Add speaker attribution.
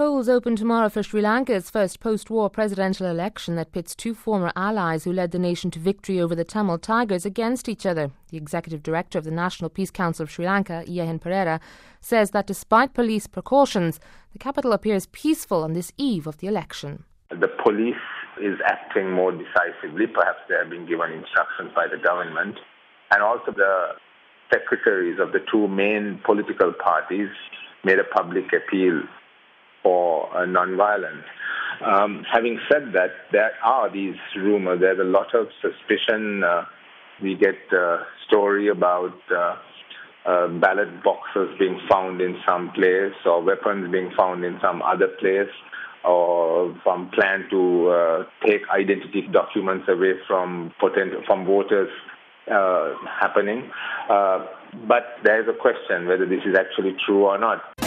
Speaker 1: Polls open tomorrow for Sri Lanka's first post-war presidential election that pits two former allies who led the nation to victory over the Tamil Tigers against each other. The executive director of the National Peace Council of Sri Lanka, Iyan Perera, says that despite police precautions, the capital appears peaceful on this eve of the election.
Speaker 2: The police is acting more decisively. Perhaps they have been given instructions by the government. And also the secretaries of the two main political parties made a public appeal for non-violence. Having said that, there are these rumors. There's a lot of suspicion. We get a story about ballot boxes being found in some place, or weapons being found in some other place, or some plan to take identity documents away from voters happening. But there is a question whether this is actually true or not.